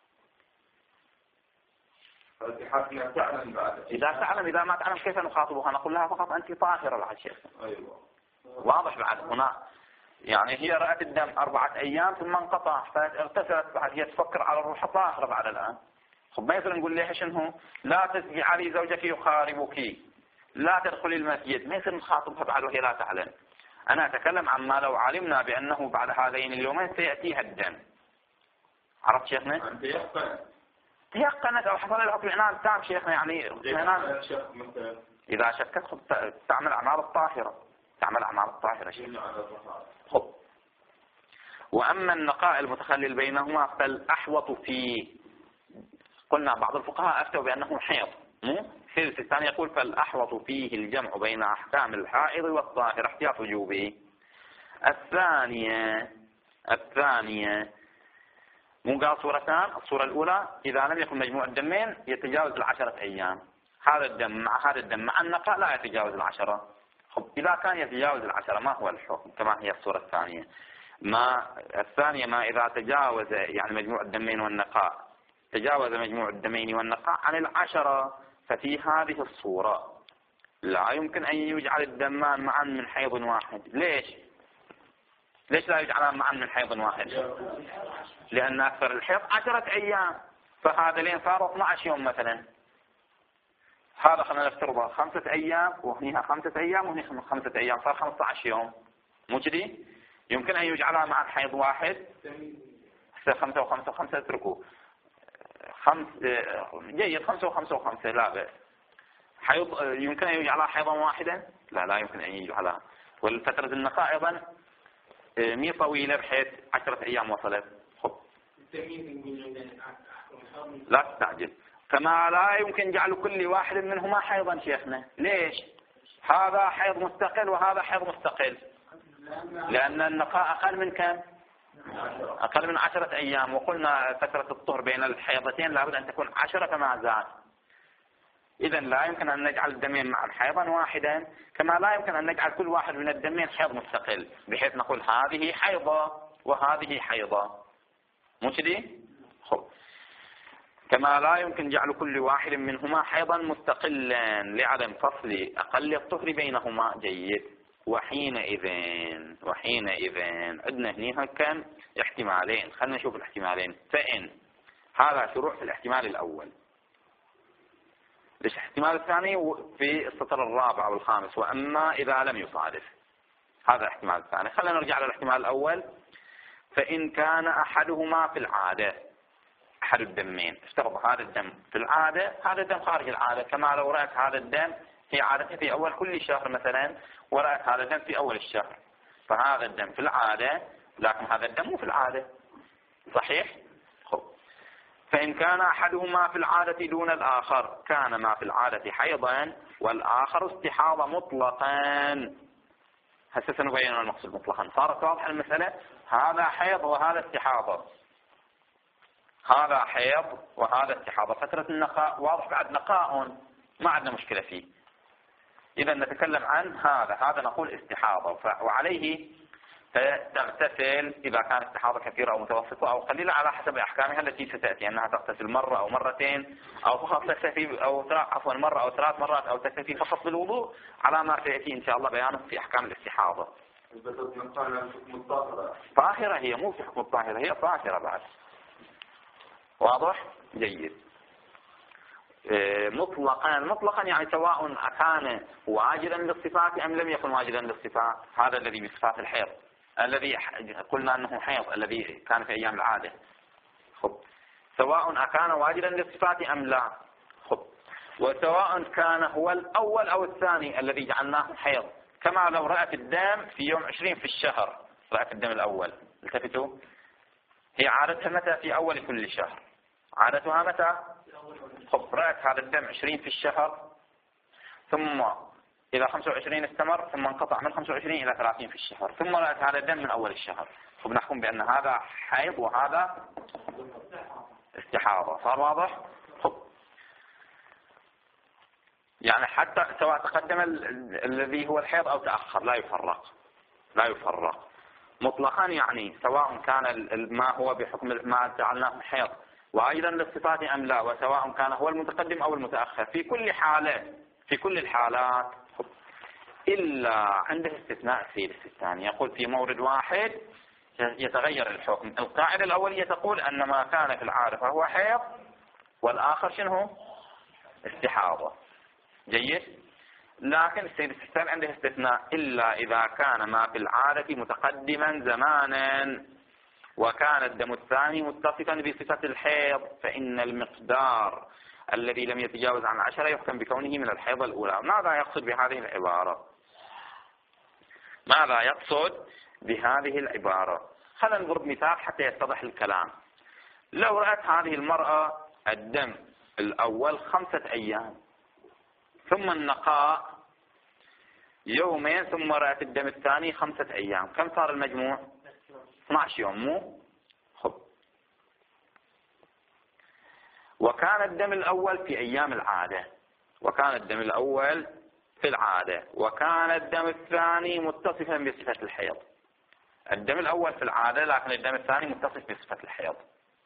تعلم بعد. إذا تعلم إذا ما تعلم كيف نخاطبها؟ نقول لها فقط أنت طاهرة بعد شيء. أيوة. واضح بعد هنا يعني هي رأت الدم أربعة أيام ثم انقطع فاغتسلت بعد. هي تفكر على الروح طاهرة بعد الآن. خب ما يصير نقول لها شنو لا تجعلي زوجك يقاربك لا تدخلي المسجد. ما يصير نخاطبها بعد وهي لا تعلم. أنا أتكلم عما لو علمنا بأنه بعد هذين اليومين سيأتيها الدم. عرفت شيخنا؟ تيقنت أو حصل لها اطمئنان تام شيخنا. يعني اطمئنان إذا شكت خب تعمل أعمال الطاهرة تعمل أعمال الطاهرة شيخنا. خب وأما النقاء المتخلل بينهما فالأحوط فيه. قلنا بعض الفقهاء أفتوا بأنه حيض. الثالث الثاني يقول فالأحوط فيه الجمع بين أحكام الحائض والطاهرة احتياط وجوبه. الثانية الثانية مو قال صورتان. الصورة الأولى إذا لم يكن مجموع الدمين يتجاوز العشرة أيام. هذا الدم مع هذا الدم مع النقاء لا يتجاوز العشرة. خب إذا كان يتجاوز العشرة ما هو الحكم كما هي الصورة الثانية؟ ما الثانية ما إذا تجاوز يعني مجموع الدمين والنقاء تجاوز مجموع الدمين والنقاء عن العشرة، ففي هذه الصورة لا يمكن أن يجعل الدمان معا من حيض واحد. ليش؟ ليش لا يجعلان معا من حيض واحد؟ لأن أكثر الحيض عشرة أيام، فهذا لين صار اثني عشر يوم مثلا، هذا خلينا نفترض خمسة أيام وهنيها خمسة أيام وهنيها خمسة أيام، صار خمسة عشر يوم، مو كذي؟ يمكن أن يجعلها مع حيض واحد. خمسة وخمسة وخمسة اتركوا خمس جيد، خمسة وخمسة وخمسة لا بأس. حيض يمكن أن يجعلها حيضا واحدا؟ لا لا يمكن أن يجعلها. والفترة النقاء أيضا مي طويلة بحيث عشرة أيام وصلت. خب لا تستعجل. كما لا يمكن جعل كل واحد منهما حيضا شيخنا. ليش؟ هذا حيض مستقل وهذا حيض مستقل، لأن النقاء أقل من كم؟ أقل من عشرة أيام، وقلنا فترة الطهر بين الحيضتين لابد أن تكون عشرة كما زاد. إذا لا يمكن أن نجعل الدمين معا حيضا واحدا، كما لا يمكن أن نجعل كل واحد من الدمين حيض مستقل بحيث نقول هذه حيضة وهذه حيضة، مو كذي؟ خب كما لا يمكن جعل كل واحد منهما حيضا مستقلا لعدم فصل أقل الطهر بينهما. جيد. وحينئذ وحينئذ عندنا هنا كم احتمالين، خلينا نشوف الاحتمالين. فإن هذا شروع في الاحتمال الأول، الاحتمال الثاني في السطر الرابع والخامس، وأما إذا لم يصادف. هذا الاحتمال الثاني. خلينا نرجع على الاحتمال الأول. فإن كان أحدهما في العادة، أحد الدمين، افترض هذا الدم في العادة، هذا الدم خارج العادة، كما لو رأت هذا الدم في عادته في أول كل شهر مثلا، ورأت هذا الدم في أول الشهر، فهذا الدم في العادة لكن هذا الدم مو في العادة. صحيح؟ خب. فإن كان أحدهما في العادة دون الآخر كان ما في العادة حيضا والآخر استحاضة مطلقا. هسه سنبين المقصود مطلقا. صارت واضحة المسألة؟ هذا حيض وهذا استحاضة، هذا حيض وهذا استحاضة. فترة النقاء واضح بعد نقاء ما عندنا مشكلة فيه. إذا نتكلم عن هذا هذا نقول استحاضة، وعليه تغتسل إذا كانت استحاضة كثيرة أو متوسطة أو قليلة على حسب أحكامها التي ستأتي، أنها تغتسل مرة أو مرتين أو فقط تكتفي أو عفوا مرة أو ثلاث مرات أو تكتفي فقط بالوضوء، على ما سيأتي إن شاء الله بيانه في أحكام الاستحاضة. طاهرة هي، مو في حكم الطاهرة، هي طاهرة بعد. واضح؟ جيد. مطلقا مطلقا يعني سواء كان واجدا للصفات أم لم يكن واجدا للصفات. هذا الذي بصفات الحيض الذي قلنا أنه حيض الذي كان في أيام العادة. خب. سواء كان واجدا للصفات أم لا. خب. وسواء كان هو الأول أو الثاني الذي جعلناه حيض، كما لو رأت الدم في يوم عشرين في الشهر، رأت الدم الأول. التفتوا، هي عادتها متى؟ في أول كل شهر. عادتها متى؟ خب. رأت هذا الدم عشرين في الشهر، ثم إلى خمسة وعشرين استمر، ثم انقطع من خمسة وعشرين إلى ثلاثين في الشهر، ثم رأت هذا الدم من أول الشهر. خب. نحكم بأن هذا حيض وهذا استحاضة. صار واضح؟ خب. يعني حتى سواء تقدم الذي هو الحيض أو تأخر لا يفرق، لا يفرق مطلقا. يعني سواء كان ما هو بحكم ما جعلناه حيض واجدا للصفات أم لا، وسواء كان هو المتقدم أو المتأخر، في كل حالة في كل الحالات. إلا عنده استثناء في الاستثناء، يقول في مورد واحد يتغير الحكم. القاعدة الأولية تقول أن ما كان في العادة فهو حيض، والآخر شنو؟ استحاضة. جيد. لكن السيد السيستان عنده استثناء، إلا إذا كان ما في العادة متقدما زمانا وكان الدم الثاني متصفا بصفة الحيض، فإن المقدار الذي لم يتجاوز عن عشرة يحكم بكونه من الحيض الأولى. ماذا يقصد بهذه العبارة؟ ماذا يقصد بهذه العبارة؟ خلينا نضرب مثال حتى يتضح الكلام. لو رأت هذه المرأة الدم الأول خمسة أيام، ثم النقاء يومين، ثم رأت الدم الثاني خمسة أيام، كم صار المجموع؟ اثني عشر يوم. مو خب. وكان الدم الأول في أيام العادة، وكان الدم الأول في العادة، وكان الدم الثاني متصفا بصفة الحيض. الدم الأول في العادة لكن الدم الثاني متصف بصفة الحيض.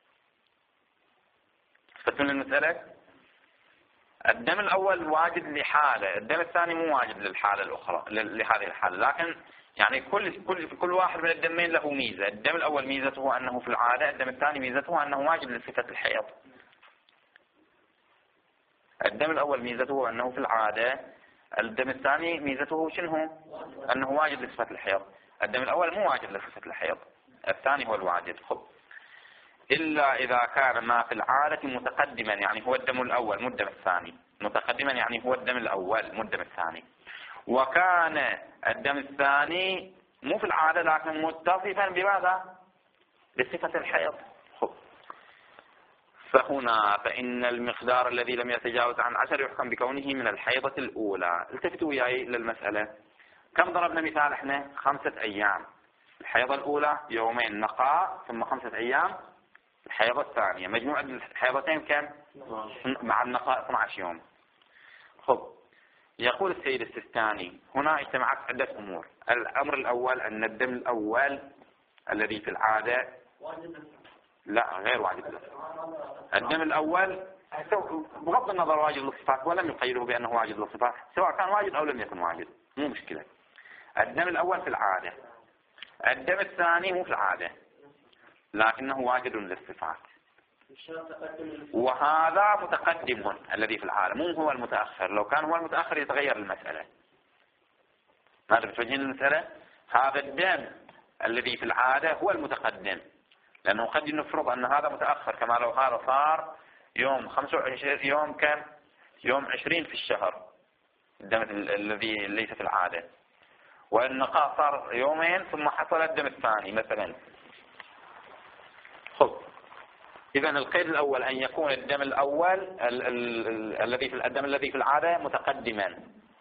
تفتون المسألة؟ الدم الأول واجد لحالة، الدم الثاني مو واجد للحالة الأخرى لهذه الحالة، لكن يعني كل كل كل واحد من الدمين له ميزة. الدم الأول ميزته أنه في العادة، الدم الثاني ميزته أنه واجد لصفة الحيض. الدم الأول ميزته أنه في العادة، الدم الثاني ميزته شنو؟ أنه واجد لصفة الحيض. الدم الأول مو واجد لصفة الحيض، الثاني هو الواجد. خب إلا إذا كان ما في العادة متقدما، يعني هو الدم الأول مو الدم الثاني، متقدما يعني هو الدم الأول مو الدم الثاني، وكان الدم الثاني مو في العادة لكن متصفا بماذا؟ بصفة الحيض. خب فهنا فإن المقدار الذي لم يتجاوز عن عشر يحكم بكونه من الحيضة الأولى. التفتوا وياي للمسألة. كم ضربنا مثال احنا؟ خمسة أيام الحيضة الأولى، يومين نقاء، ثم خمسة أيام الحيضة الثانية. مجموع الحيضتين كم؟ مع النقاء اثني عشر يوم. خب يقول السيد السيستاني هنا اجتمعت عدة أمور. الأمر الأول أن الدم الأول الذي في العادة لا غير واجد له. الدم الأول بغض النظر واجد للصفات، ولم يقيده بأنه واجد للصفات، سواء كان واجد أو لم يكن واجد مو مشكلة. الدم الأول في العادة، الدم الثاني مو في العادة لكنه واجد للصفات، وهذا متقدم الذي في العادة مو هو المتأخر. لو كان هو المتأخر يتغير المسألة. ماذا بتوجهين المسألة؟ هذا الدم الذي في العادة هو المتقدم، لأنه قد نفرض أن هذا متأخر، كما لو هذا صار يوم خمسة وعشرين يوم كم؟ يوم عشرين في الشهر الدم الذي ليس في العادة، والنقاء صار يومين ثم حصل الدم الثاني مثلا. خب إذا القيد الأول أن يكون الدم الأول الذي في الدم الذي في العادة متقدما،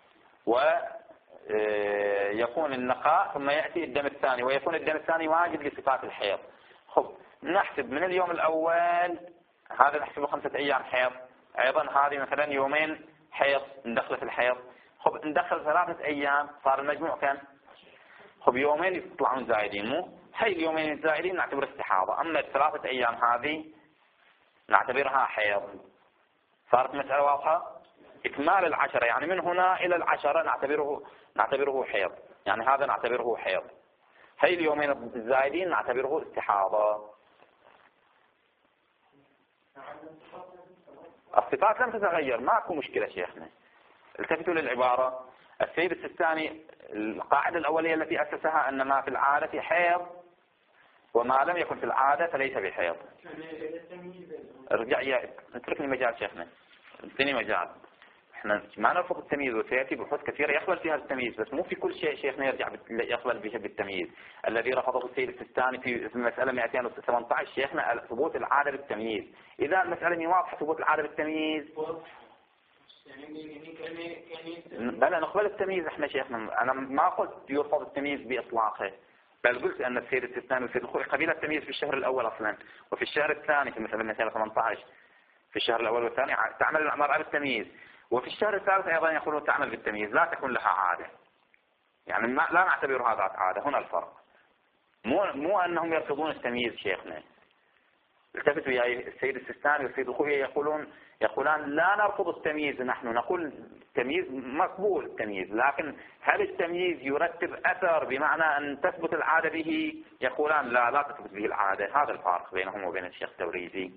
ويكون النقاء ثم يأتي الدم الثاني، ويكون الدم الثاني واجد لصفات الحيض. خب نحسب من اليوم الأول، هذا نحسبه خمسة أيام حيض، أيضا هذه مثلا يومين حيض ندخل في الحيض. خب ندخل ثلاثة أيام صار المجموع كم؟ خب يومين يطلعون زائدين، مو هاي اليومين الزائدين نعتبر استحاضة، أما الثلاثة أيام هذه نعتبرها حيض. صارت مسألة واضحة؟ إكمال العشرة يعني من هنا إلى العشرة نعتبره نعتبره حيض، يعني هذا نعتبره حيض. هاي اليومين الزائدين نعتبره استحاضة. الصفات لم تتغير، ماكو مشكلة شيخنا. التفتوا للعبارة. السيد السيستاني القاعدة الأولية التي أسسها أن ما في العادة حيض وما لم يكن في العادة فليس بحيض. ارجع يا اتركني مجال شيخنا، اتركني مجال. احنا ما نرفض التمييز، وسيأتي بحوث كثيرة يقبل فيها التمييز، بس مو في كل شيء شيخنا يرجع يقبل به بالتمييز. الذي رفضه السيد السيستاني في المسألة مئتين وثمانية عشر شيخنا ثبوت العادة بالتمييز. إذا المسألة واضحة ثبوت العادة بالتمييز بلى نقبل التمييز. احنا شيخنا أنا ما قلت يرفض التمييز بإطلاقه، بل قلت أن السيد السيستاني والسيد الخوئي قبيل التمييز في الشهر الأول أصلا، وفي الشهر الثاني في المسألة مئتين وثمانية عشر في الشهر الأول والثاني تعمل الأمر بالتمييز، وفي الشهر الثالث أيضا يقولون تعمل بالتمييز لا تكون لها عادة، يعني ما لا نعتبرها ذات عادة. هنا الفرق، مو مو أنهم يرفضون التمييز شيخنا. التفتوا يا السيد السيستاني والسيد الخوئي يقولون يقولان لا نرفض التمييز، نحن نقول التمييز مقبول التمييز، لكن هل التمييز يرتب أثر بمعنى أن تثبت العادة به؟ يقولان لا لا تثبت به العادة. هذا الفارق بينهم وبين الشيخ التوريزي.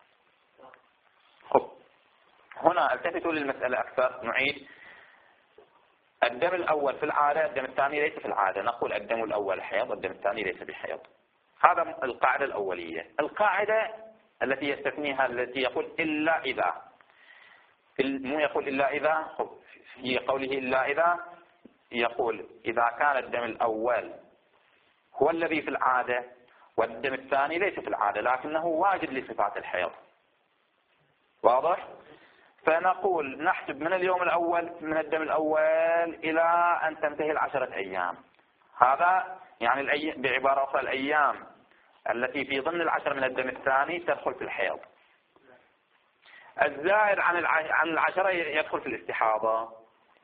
خب هنا التفتوا للمسألة أكثر. نعيد. الدم الأول في العادة، الدم الثاني ليس في العادة. نقول الدم الأول حيض والدم الثاني ليس بحيض. هذا القاعدة الأولية. القاعدة التي يستثنيها التي يقول إلا إذا، مو يقول إلا إذا، في قوله إلا إذا يقول إذا كان الدم الأول هو الذي في العادة والدم الثاني ليس في العادة لكنه واجد لصفات الحيض. واضح؟ فنقول نحسب من اليوم الأول من الدم الأول إلى أن تنتهي العشرة أيام. هذا يعني الأيام، بعبارة أخرى الأيام التي في ضمن العشر من الدم الثاني تدخل في الحيض. الزائد عن عن العشرة يدخل في الاستحاضة.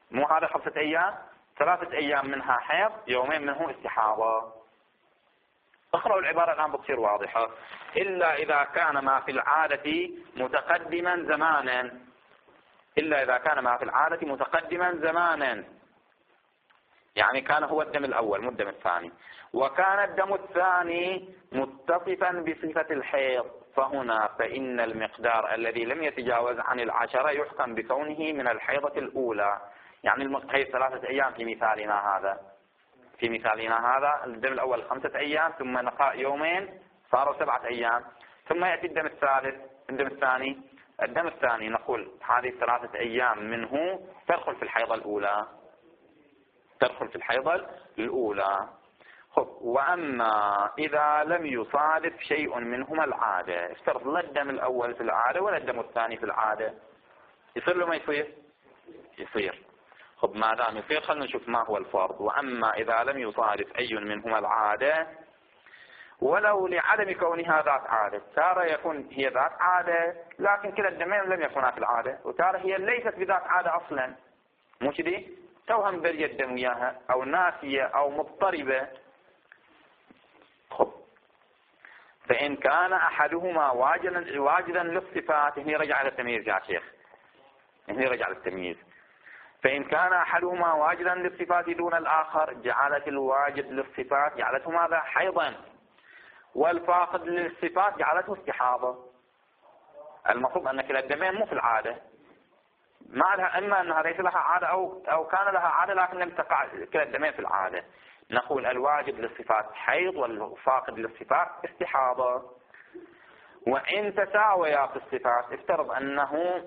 مو هذا خمسة أيام، ثلاثة أيام منها حيض، يومين منه استحاضة. اقرأوا العبارة الآن بتصير واضحة. إلا إذا كان ما في العادة متقدما زمانا، إلا إذا كان ما في العادة متقدما زمانا، يعني كان هو الدم الأول مو الدم الثاني، وكان الدم الثاني متصفا بصفة الحيض، فهنا فإن المقدار الذي لم يتجاوز عن العشرة يحكم بكونه من الحيضة الأولى. يعني المقيد ثلاثة أيام في مثالنا هذا، في مثالنا هذا الدم الأول خمسة أيام، ثم نقاء يومين صاروا سبعة أيام، ثم يأتي الدم الثالث الدم الثاني الدم الثاني نقول هذه ثلاثة أيام منه تدخل في الحيضة الأولى، تدخل في الحيضة الأولى. وأما إذا لم يصادف شيء منهما العادة، افترض لا الدم الأول في العادة ولا الدم الثاني في العادة، يصير له ما يصير؟ يصير. خب ما دام يصير خلنا نشوف ما هو الفرض. وأما إذا لم يصادف أي منهما العادة ولو لعدم كونها ذات عادة، تارة يكون هي ذات عادة لكن كلا الدمين لم يكونا في العادة، وتارة هي ليست بذات عادة أصلا، مو كذي توهم بري الدم وياها أو ناسية أو مضطربة. خب فإن كان أحدهما واجدا واجدا للصفات، هنا رجع للتمييز يا شيخ، هنا رجع للتمييز. فإن كان أحدهما واجدا للصفات دون الآخر جعلت الواجد للصفات جعلته ماذا؟ حيضا، والفاقد للصفات جعلته استحاضة. المفروض أن كلا الدمين مو في العادة، ما لها إما أنها ليس لها عادة أو أو كان لها عادة لكن لم تقع كلا الدمين في العادة. نقول الواجد للصفات حيض والفاقد للصفات استحاضة. وإن تساويا في الصفات، افترض أنه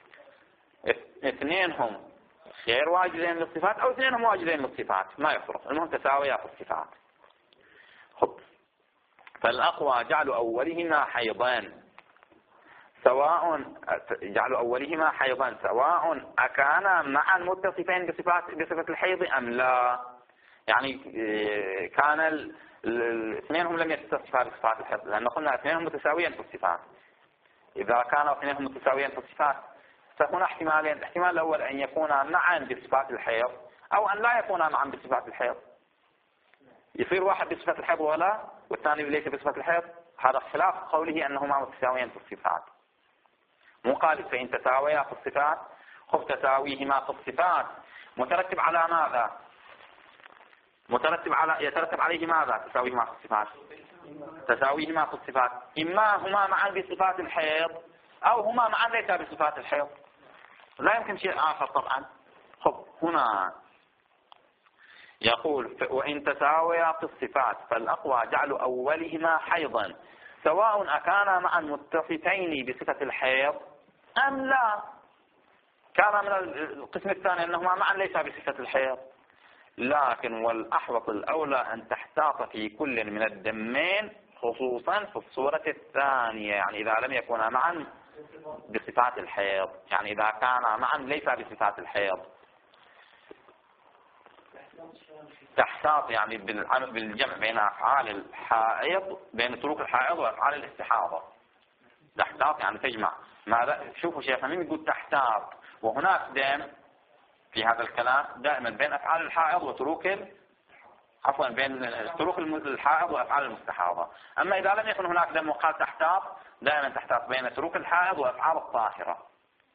اثنينهم غير واجدين للصفات أو اثنينهم واجدين للصفات، ما يفرق، المهم تساويا في الصفات. خب فالأقوى جعل أولهما حيضان سواء جعل أولهما حيضان سواء أكانا معا متصفين بصفات بصفة الحيض أم لا. يعني كان الاثنين لم يتصفا بصفات الحيض، لأن قلنا اثنين متساويين في الصفات. إذا كانوا اثنين متساويين في الصفات فهنا احتمالين، الاحتمال الأول أن يكونا معا بصفات الحيض أو أن لا يكونا معا بصفات الحيض. يصير واحد بصفة الحيض ولا والثاني ليس بصفة الحيض، هذا خلاف قوله أنهما متساويين في الصفات. مو قال فإن تساويا في الصفات، خف تساويهما في الصفات مترتب على ماذا؟ مترتب على يترتب عليه ماذا؟ تساويهما في الصفات، تساويهما في الصفات إما هما معا بصفات الحيض أو هما معا ليس بصفات الحيض، لا يمكن شيء آخر طبعا. خب هنا يقول وإن تساويا في الصفات فالأقوى جعل أولهما حيضا سواء أكانا معا متصفين بصفة الحيض أم لا. كان من القسم الثاني أنهما معا ليس بصفة الحيض، لكن والأحوط الأولى أن تحتاط في كل من الدمين خصوصا في الصورة الثانية، يعني إذا لم يكونا معا بصفات الحيض، يعني إذا كانا معا ليس بصفات الحيض. تحتاط يعني بالجمع بين أفعال الحائض، بين سلوك الحائض وأفعال الاستحاضة. تحتاط يعني تجمع. ماذا؟ شوفوا شيخنا مين يقول تحتاط وهناك دم في هذا الكلام دائما بين أفعال الحائض وتروك عفوا بين سلوك الحائض وأفعال المستحاضة. أما إذا لم يكن هناك دم وقال تحتاط، دائما تحتاط بين سلوك الحائض وأفعال الطاهرة.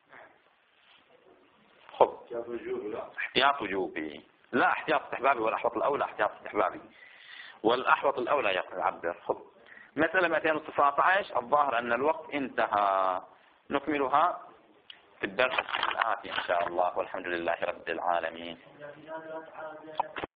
خب احتياط وجوبي، لا احتياط استحبابي، والأحوط الأولى احتياط استحبابي، والأحوط الأولى يعبر. خب مسألة مئتين وتسعة عشر الظاهر أن الوقت انتهى، نكملها في الدرس الآتي إن شاء الله، والحمد لله رب العالمين.